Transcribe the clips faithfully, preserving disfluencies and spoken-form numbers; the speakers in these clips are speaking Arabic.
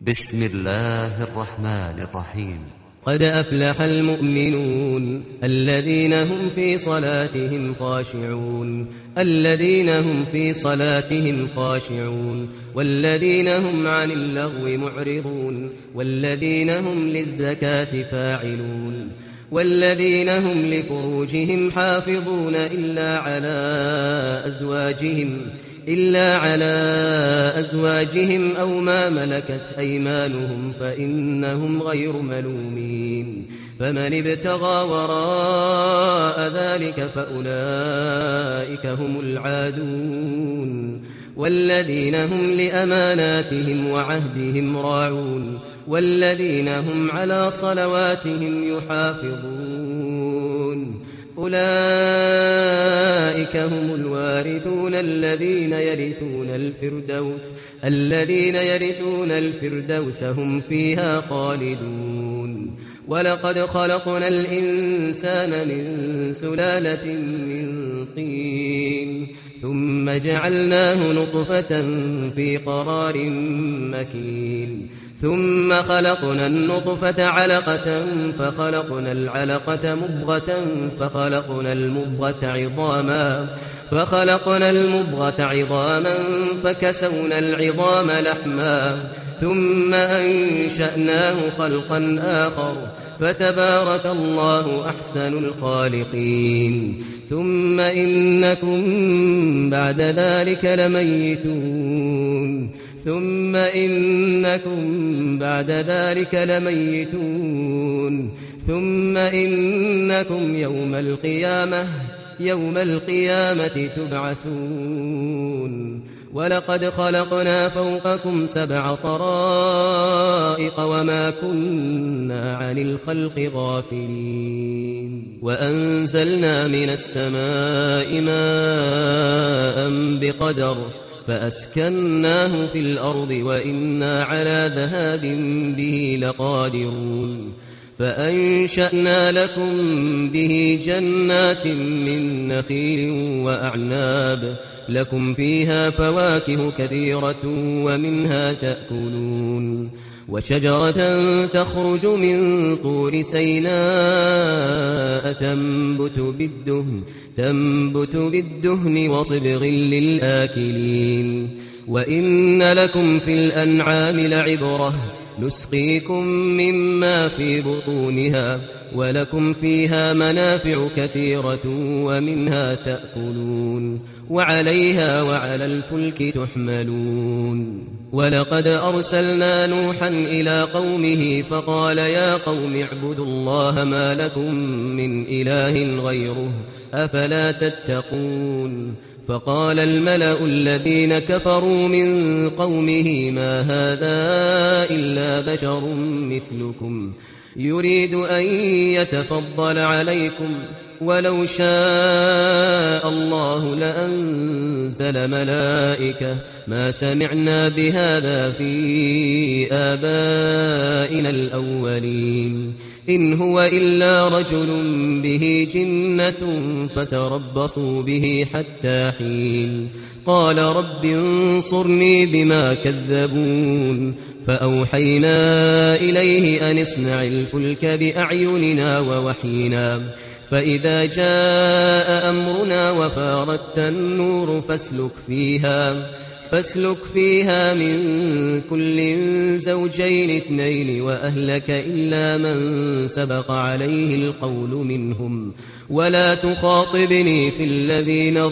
بسم الله الرحمن الرحيم. قد أفلح المؤمنون الذين هم في صلاتهم خاشعون الذين هم في صلاتهم خاشعون والذين هم عن اللغو معرضون والذين هم للزكاة فاعلون والذين هم لفروجهم حافظون إلا على أزواجهم إلا على أزواجهم أو ما ملكت أيمانهم فإنهم غير ملومين فمن ابتغى وراء ذلك فأولئك هم العادون والذين هم لأماناتهم وعهدهم راعون والذين هم على صلواتهم يحافظون أولئك هم الوارثون الذين يرثون الفردوس الذين يرثون الفردوس هم فيها خالدون ولقد خلقنا الإنسان من سلالة من طين ثم جعلناه نطفة في قرار مكين ثم خلقنا النطفة علقة فخلقنا العلقة مضغة فخلقنا المضغة عظاما فخلقنا المضغة عظاما فكسونا العظام لحما ثم أنشأناه خلقا آخر فتبارك الله أحسن الخالقين ثم إنكم بعد ذلك لميتون ثم إنكم بعد ذلك لميتون ثم إنكم يوم القيامة يوم القيامة تبعثون ولقد خلقنا فوقكم سبع طرائق وما كنا عن الخلق غافلين وأنزلنا من السماء ماء بقدر فأسكناه في الأرض وإنا على ذهاب به لقادرون فأنشأنا لكم به جنات من نخيل وأعناب لكم فيها فواكه كثيرة ومنها تأكلون وشجرة تخرج من طور سيناء تنبت بالدهن تنبت بالدهن وصبغ للآكلين وإن لكم في الأنعام لعبرة نسقيكم مما في بطونها ولكم فيها منافع كثيرة ومنها تأكلون وعليها وعلى الفلك تحملون ولقد أرسلنا نوحا إلى قومه فقال يا قوم اعبدوا الله ما لكم من إله غيره أفلا تتقون فقال الملأ الذين كفروا من قومه ما هذا إلا بشر مثلكم يريد أن يتفضل عليكم ولو شاء الله لأنزل ملائكة ما سمعنا بهذا في آبائنا الأولين إن هو إلا رجل به جنة فتربصوا به حتى حين قال رب انصرني بما كذبون فأوحينا إليه أن اصنع الفلك بأعيننا ووحينا فإذا جاء أمرنا وفارت النور فاسلك فيها فاسلك فيها من كل زوجين اثنين وأهلك إلا من سبق عليه القول منهم ولا تخاطبني في الذين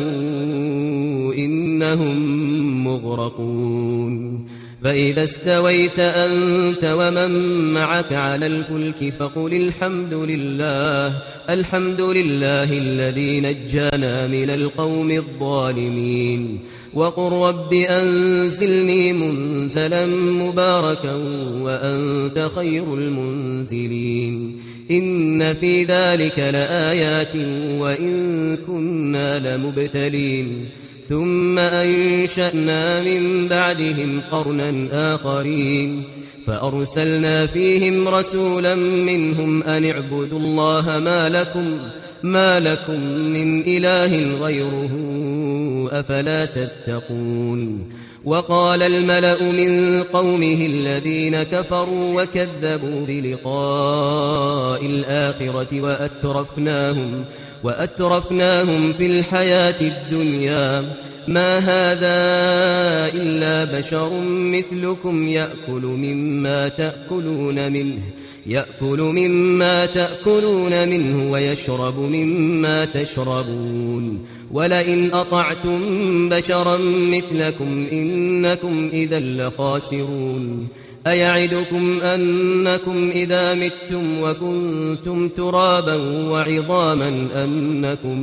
ظلموا إنهم مغرقون فإذا استويت أنت ومن معك على الفلك فقل الحمد لله الحمد لله الذي نجانا من القوم الظالمين وقل رب أنزلني منزلا مباركا وأنت خير المنزلين إن في ذلك لآيات وإن كنا لمبتلين ثم أنشأنا من بعدهم قرنا آخرين فأرسلنا فيهم رسولا منهم أن اعبدوا الله ما لكم ما لكم من إله غيره أفلا تتقون وقال الملأ من قومه الذين كفروا وكذبوا بلقاء الآخرة وأترفناهم, وأترفناهم في الحياة الدنيا ما هذا إلا بشر مثلكم يأكل مما تأكلون منه يأكل مما تأكلون منه ويشرب مما تشربون ولئن أطعتم بشرا مثلكم إنكم إذا لخاسرون أيعدكم أنكم إذا متم وكنتم ترابا وعظاما أنكم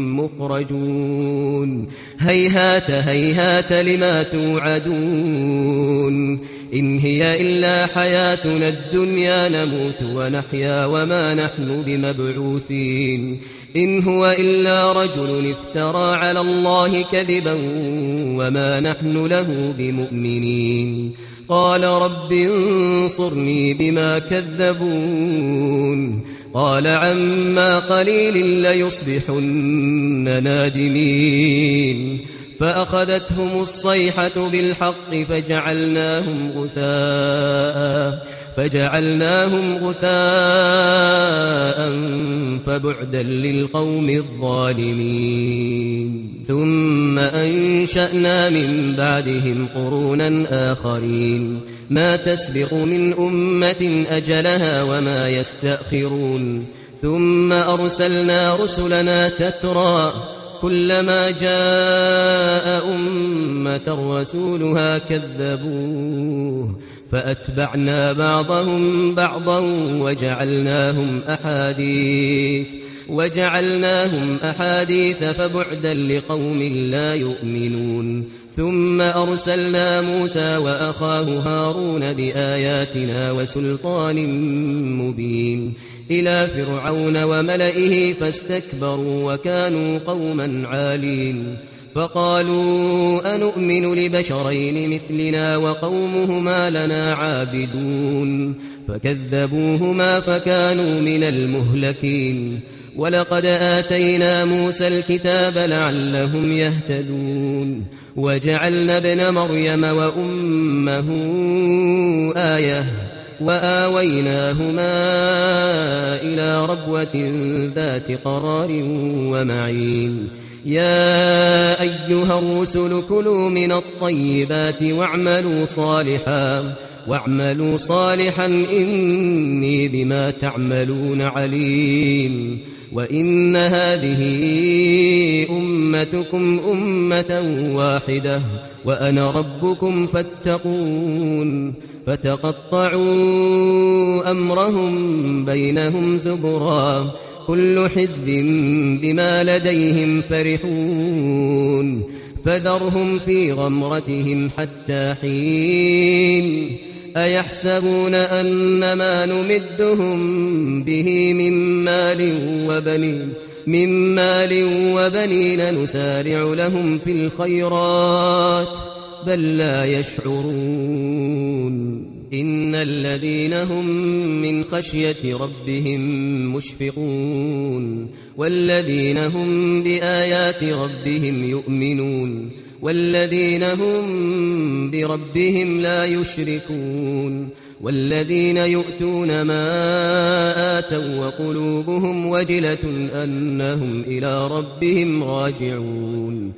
مخرجون هيهات هيهات لما توعدون إن هي إلا حياتنا الدنيا نموت ونحيا وما نحن بمبعوثين إن هو إلا رجل افترى على الله كذبا وما نحن له بمؤمنين قال رب انصرني بما كذبون قال عما قليل ليصبحن نادمين فأخذتهم الصيحة بالحق فجعلناهم غثاء فجعلناهم غثاء فبعدا للقوم الظالمين ثم أنشأنا من بعدهم قرونا آخرين ما تسبق من أمة أجلها وما يستأخرون ثم أرسلنا رسلنا تترى كلما جاء أمة رسولها كذبوه فأتبعنا بعضهم بعضا وجعلناهم أحاديث وجعلناهم أحاديث فبعدا لقوم لا يؤمنون ثم أرسلنا موسى وأخاه هارون بآياتنا وسلطان مبين إلى فرعون وملئه فاستكبروا وكانوا قوما عالين فقالوا أنؤمن لبشرين مثلنا وقومهما لنا عابدون فكذبوهما فكانوا من المهلكين ولقد آتينا موسى الكتاب لعلهم يهتدون وجعلنا ابن مريم وأمه آية وآويناهما إلى ربوة ذات قرار ومعين يا أيها الرسل كلوا من الطيبات واعملوا صالحا واعملوا صالحا إني بما تعملون عليم وإن هذه أمتكم أمة واحدة وأنا ربكم فاتقون فتقطعوا أمرهم بينهم زبرا كل حزب بما لديهم فرحون فذرهم في غمرتهم حتى حين أيحسبون أنما نمدهم به من مال وبنين من مال وبنين نسارع لهم في الخيرات بل لا يشعرون إن الذين هم من خشية ربهم مشفقون والذين هم بآيات ربهم يؤمنون والذين هم بربهم لا يشركون والذين يؤتون ما آتوا وقلوبهم وجلة أنهم إلى ربهم راجعون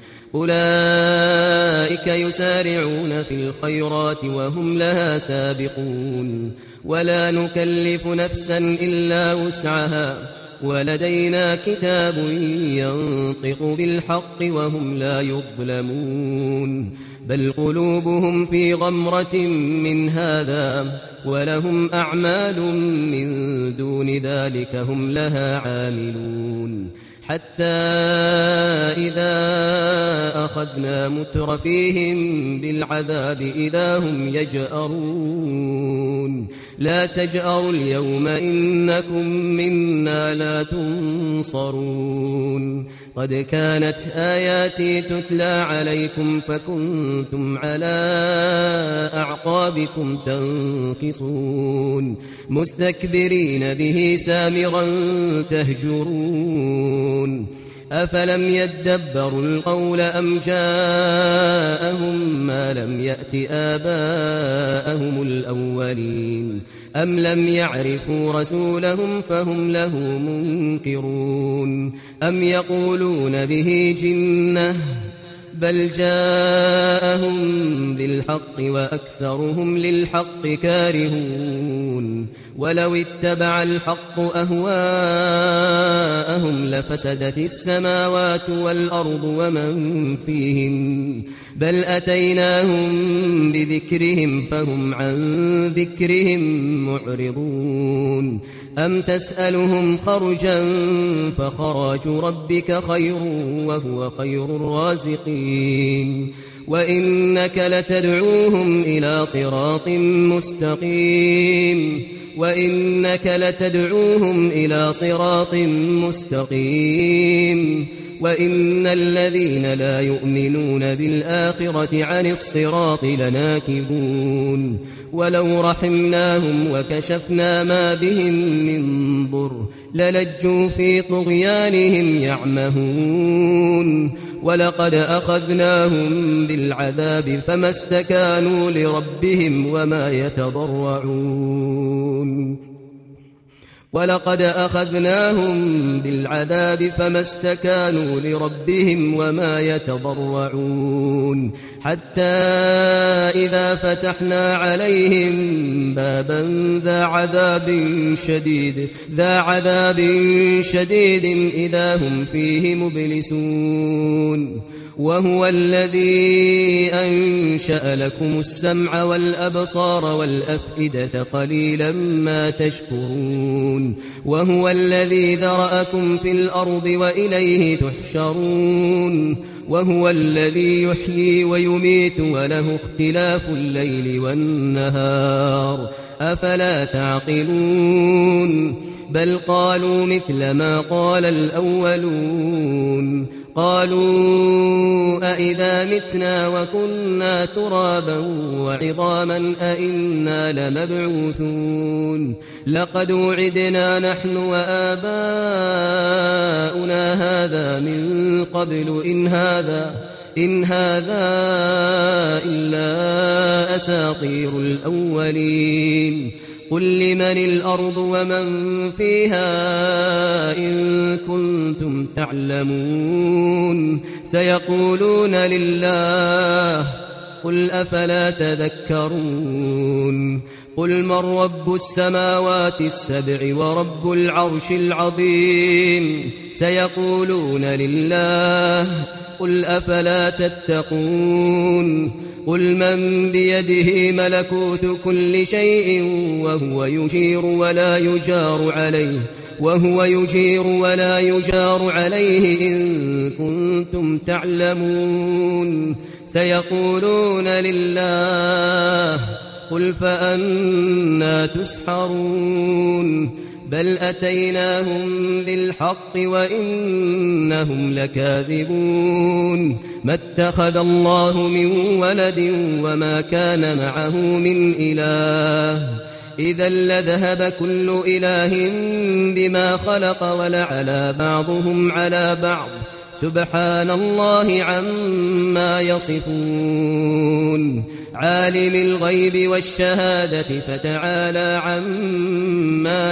أولئك يسارعون في الخيرات وهم لها سابقون ولا نكلف نفسا إلا وسعها ولدينا كتاب ينطق بالحق وهم لا يظلمون بل قلوبهم في غمرة من هذا ولهم أعمال من دون ذلك هم لها عاملون حتى إذا أخذنا مترفيهم بالعذاب إذا هم يجأرون لا تجأروا اليوم إنكم منا لا تنصرون قد كانت آياتي تتلى عليكم فكنتم على أعقابكم تنكصون مستكبرين به سامرا تهجرون أفلم يدبروا القول أم جاءهم ما لم يأت آباءهم الأولين أم لم يعرفوا رسولهم فهم له منكرون أم يقولون به جنة بل جاءهم بالحق وأكثرهم للحق كارهون ولو اتبع الحق أهواءهم لفسدت السماوات والأرض ومن فيهن بل أتيناهم بذكرهم فهم عن ذكرهم معرضون أم تسألهم خرجا فخراج ربك خير وهو خير الرازقين وإنك لتدعوهم إلى صراط مستقيم وإنك لتدعوهم إلى صراط مستقيم وإن الذين لا يؤمنون بالآخرة عن الصراط لناكبون ولو رحمناهم وكشفنا ما بهم من ضر للجوا في طغيانهم يعمهون ولقد أخذناهم بالعذاب فما استكانوا لربهم وما يتضرعون ولقد أخذناهم بالعذاب فما استكانوا لربهم وما يتضرعون حتى إذا فتحنا عليهم بابا ذا عذاب شديد ذا عذاب شديد إذا هم فيه مبلسون وهو الذي أنشأ لكم السمع والأبصار والأفئدة قليلا ما تشكرون وهو الذي ذرأكم في الأرض وإليه تحشرون وهو الذي يحيي ويميت وله اختلاف الليل والنهار أفلا تعقلون بل قالوا مثل ما قال الأولون قالوا أئذا متنا وكنا ترابا وعظاما أئنا لمبعوثون لقد وعدنا نحن وآباؤنا هذا من قبل إن هذا إن هذا إلا أساطير الأولين قل لمن الأرض ومن فيها إن كنتم تعلمون سيقولون لله قل أفلا تذكرون قل من رب السماوات السبع ورب العرش العظيم سيقولون لله قل أفلا تتقون قل من بيده ملكوت كل شيء وهو يجير ولا يجار عليه وهو يجير ولا يجار عليه إن كنتم تعلمون سيقولون لله قل فأنى تسحرون بل أتيناهم بالحق وإنهم لكاذبون ما اتخذ الله من ولد وما كان معه من إله إذا لذهب كل إله بما خلق ولعلى بعضهم على بعض سبحان الله عما يصفون عالم الغيب والشهادة فتعالى عما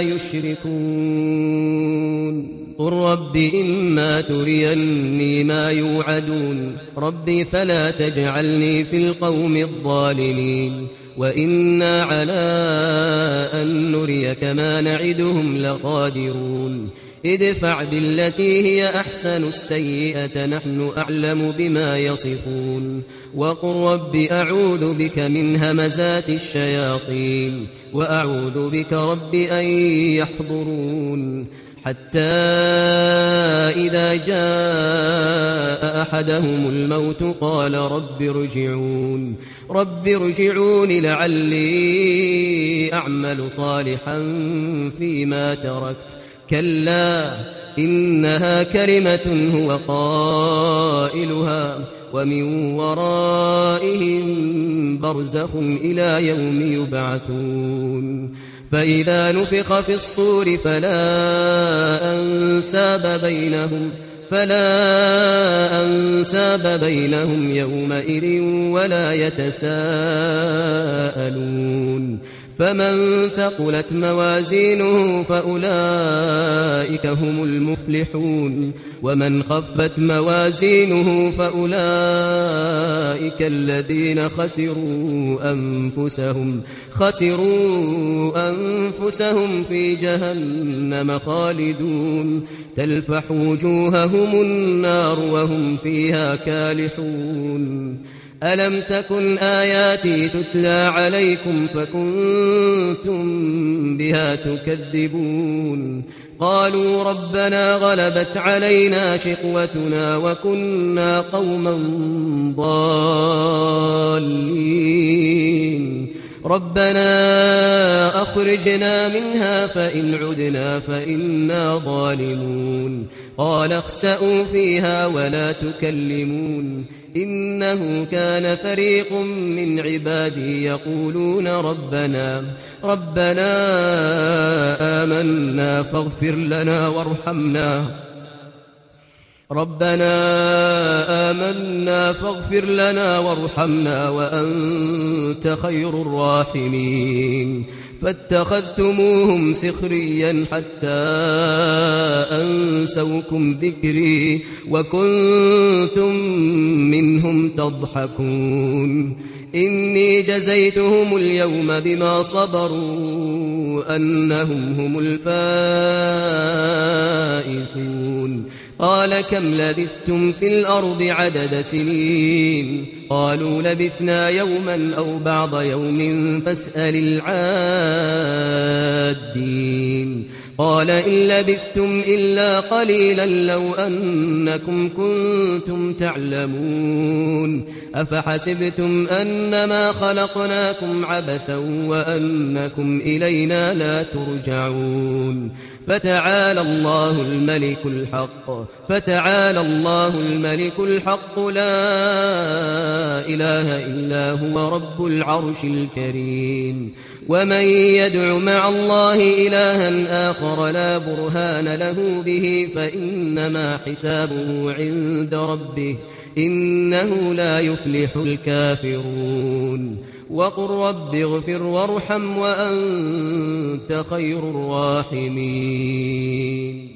يشركون قل رب إما تريني ما يوعدون ربي فلا تجعلني في القوم الظالمين وإنا على أن نريك ما نعدهم لقادرون ادفع بالتي هي أحسن السيئة نحن أعلم بما يصفون وقل رب أعوذ بك من همزات الشياطين وأعوذ بك رب أن يحضرون حتى إذا جاء أحدهم الموت قال رب ارجعون رب ارجعون لعلي أعمل صالحا فيما تركت كلا إنها كلمة هو قائلها ومن ورائهم برزخ إلى يوم يبعثون فإذا نفخ في الصور فلا أنساب بينهم فلا أنساب بينهم يومئذ ولا يتساءلون فمن ثقلت موازينه فأولئك هم المفلحون ومن خفت موازينه فأولئك الذين خسروا أنفسهم خسروا أنفسهم في جهنم خالدون تلفح وجوههم النار وهم فيها كالحون ألم تكن آياتي تتلى عليكم فكنتم بها تكذبون قالوا ربنا غلبت علينا شقوتنا وكنا قوما ضالين ربنا أخرجنا منها فإن عدنا فإنا ظالمون قال اخسئوا فيها ولا تكلمون إنه كان فريق من عبادي يقولون ربنا ربنا آمنا فاغفر لنا وارحمنا ربنا آمنا فاغفر لنا وارحمنا وأنت خير الراحمين فاتخذتموهم سخريا حتى أنسوكم ذكري وكنتم منهم تضحكون إني جزيتهم اليوم بما صبروا أنهم هم الفائزون قال كم لبثتم في الأرض عدد سنين قالوا لبثنا يوما أو بعض يوم فاسأل العادين قال إن لبثتم إلا قليلا لو أنكم كنتم تعلمون أفحسبتم أنما خلقناكم عبثا وأنكم إلينا لا ترجعون فتعالى الله الملك الحق فتعالى الله الملك الحق لا إله إلا هو رب العرش الكريم ومن يدع مع الله إلها آخر لا برهان له به فإنما حسابه عند ربه إنه لا يفلح الكافرون وقل رب اغفر وارحم وأنت خير الراحمين